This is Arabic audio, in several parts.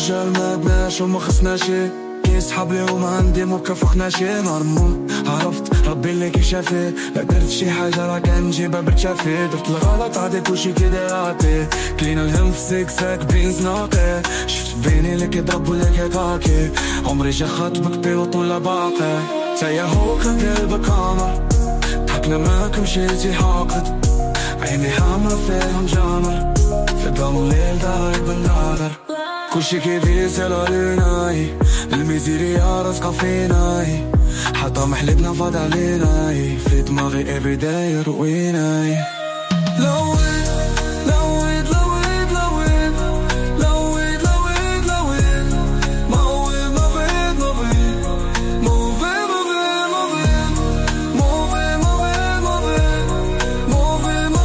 رجال ما عدناش وما خصناش كيسحب لي وما عندي مكافخناش نورمال. عرفت ربي اللي كيشافي، لا درت شي حاجة راه كنجيبها برتشافي. درت الغلط عادي كلشي كيديراتي، كلينا الهم في سيكساك بينز ناقي. شفت بيني اللي كيضرب واللي كيطاكي، عمري جا خاطبك بيوط ولا باقي. تايا هو كان قلبك عامر، ضحكنا معاك مشيتي حاقد. عيني حامرة فيهم جامر، في ظلام الليل دارك بالنهار. كلشي كيفيس على ليناي، الميزيريا راسقة فيناي. حتى محلتنا فاض عليناي، في دماغي everyday يرويناي. لويت لويت لويت لويت لويت لويت لويت موي موي موي موي موي موي موي موي موي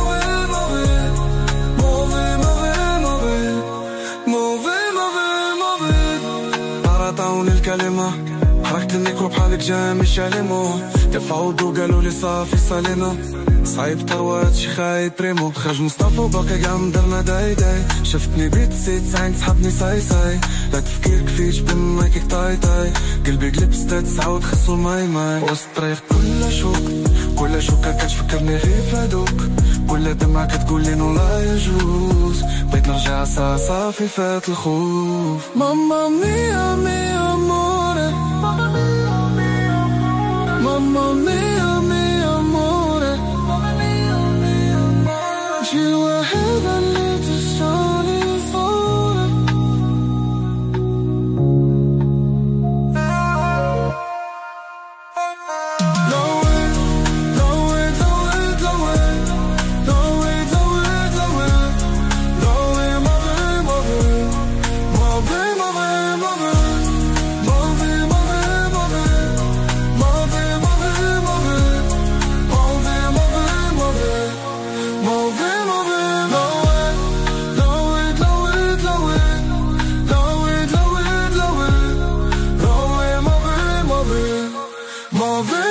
عطاوني الكلمة، حركت الميكرو بحالك جاي مش علمو. تفاوضوا قالوا لي صافي سالينا، صعيب تروات شي خايب بريمو. خرج مصطفى وباقي قاع مدرنا داي داي. شفتني بيت سيت ساين سحبني ساي ساي. لا تفكيرك فيش بمايكك تاي تاي. قلبي قلب ستات سعود خصو ماي ماي. وسط الطريق كل شوكة كتفكرني غير فادوك. كل دمعة كتقولي نو لا يجوز. بغيت نرجع صافي فات الخوف. ماما ميا ميا اموري، ماما ميا ميا اموري. شي الوحيدة اللي تسالي فوري. Move it.